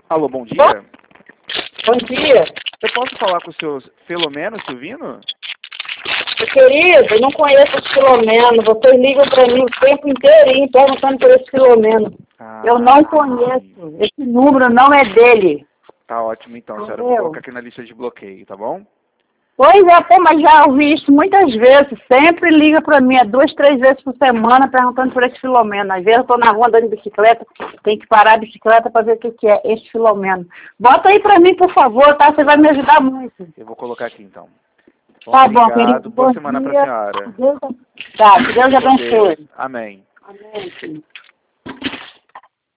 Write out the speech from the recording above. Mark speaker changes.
Speaker 1: Alô, bom dia.
Speaker 2: Bom dia.
Speaker 1: Eu posso falar com o seu Filomeno Silvino?
Speaker 2: Querido, eu não conheço esse Filomeno. Vocês ligam para mim o tempo inteirinho perguntando por esse Filomeno. Eu não conheço. Esse número não é dele.
Speaker 1: Tá ótimo então, senhora. Eu vou colocar aqui na lista de bloqueio, tá bom?
Speaker 2: Pois é, pô, mas já ouvi isso muitas vezes. Sempre liga para mim, 2, 3 vezes por semana, perguntando por esse Filomeno. Às vezes eu estou na rua andando de bicicleta, tem que parar a bicicleta para ver o que é esse Filomeno. Bota aí para mim, por favor, tá? Você vai me ajudar muito.
Speaker 1: Eu vou colocar aqui então.
Speaker 2: Tá bom, querido.
Speaker 1: Boa semana para a senhora.
Speaker 2: Tá, que Deus abençoe.
Speaker 1: Amém.
Speaker 2: Amém, filho.